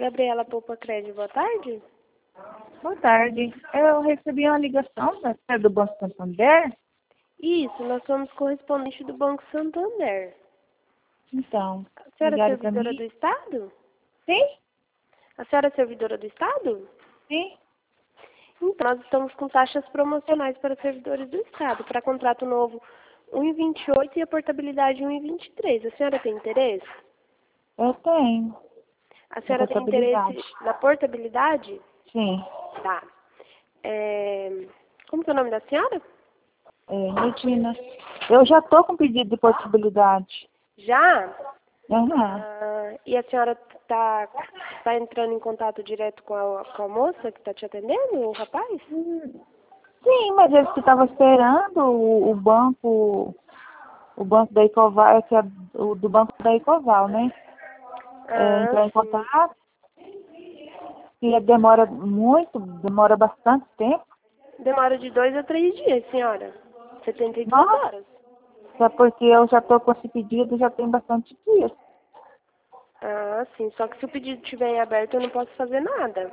Gabriela Poupa Crédito, boa tarde. Boa tarde. Eu recebi uma ligação do Banco Santander. Isso, nós somos correspondente do Banco Santander. Então, A senhora é ligaram pra servidora mim? do Estado? Sim? A senhora é servidora do Estado? Sim. Então, nós estamos com taxas promocionais para servidores do Estado, para contrato novo 1,28 e a portabilidade 1,23. A senhora tem interesse? Eu tenho. A senhora tem interesse na portabilidade? Sim. Tá. Como que é o nome da senhora? Medina. Eu já estou com pedido de portabilidade. Já? Aham. E a senhora tá entrando em contato direto com a moça que está te atendendo, o rapaz? Sim, mas eles que estavam esperando o banco da Ecoval, que é o do banco da Ecoval, né? Entrar em Sim. contato. E demora bastante tempo. Demora de 2 a 3 dias, senhora. 72 Nossa, horas. só porque eu já estou com esse pedido já tem bastante dias. Sim. Só que se o pedido estiver em aberto, eu não posso fazer nada.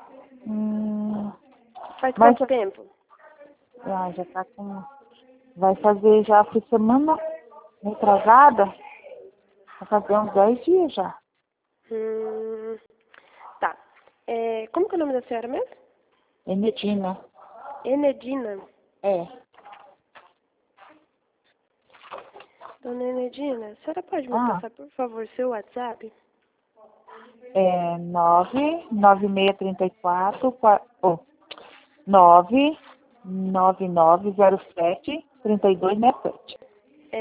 Faz Mas quanto tempo? já tá com. Vai fazer já por semana retrasada. Vai fazer uns 10 dias já. Tá. Como que é o nome da senhora mesmo? É Medina. Enedina. É. Dona Enedina, a senhora pode me passar, por favor, seu WhatsApp? 99634 99907-3267. É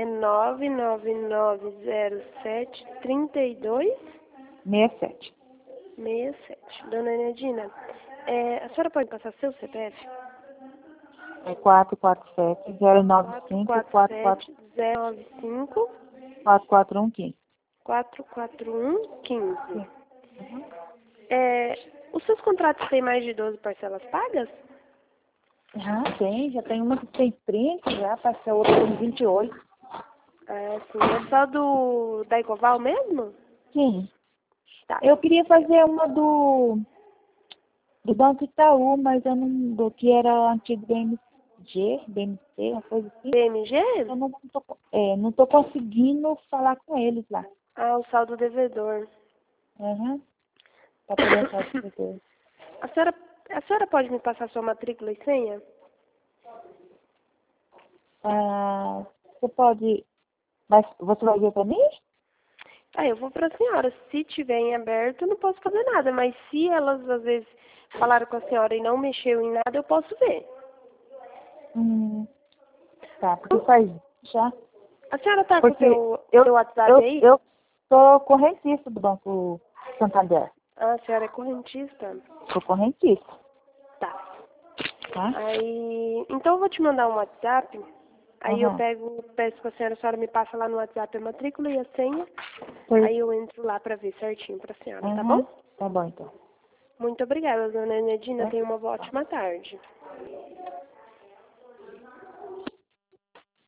99907-3267. 67. Dona Enedina, a senhora pode passar seu CPF? É 447-095-4415. 447-095 4415. 44115. Os seus contratos têm mais de 12 parcelas pagas? Já tem uma que tem 30, já passou outra com 28. Sim. É só da Ecoval mesmo? Sim. Tá. Eu queria fazer uma do Banco Itaú, mas eu não, do que era o antigo BMC, uma coisa assim. BMG? Eu não tô conseguindo falar com eles lá. O saldo devedor. Pra poder fazer devedor. A senhora pode me passar sua matrícula e senha? Você pode. Mas você vai ver pra mim? Eu vou para a senhora. Se tiver em aberto, eu não posso fazer nada. Mas se elas, às vezes, falaram com a senhora e não mexeu em nada, eu posso ver. Tá, porque faz já. A senhora tá com o Porque seu WhatsApp aí? eu sou correntista do Banco Santander. A senhora é correntista? Sou correntista. Tá. Tá? Então eu vou te mandar um WhatsApp. Aí eu Uhum. peço pra senhora, a senhora me passa lá no WhatsApp a matrícula e a senha. Pois. Aí eu entro lá pra ver certinho pra senhora, tá bom? Tá bom, então. Muito obrigada, dona Enedina. Tenha uma ótima tarde.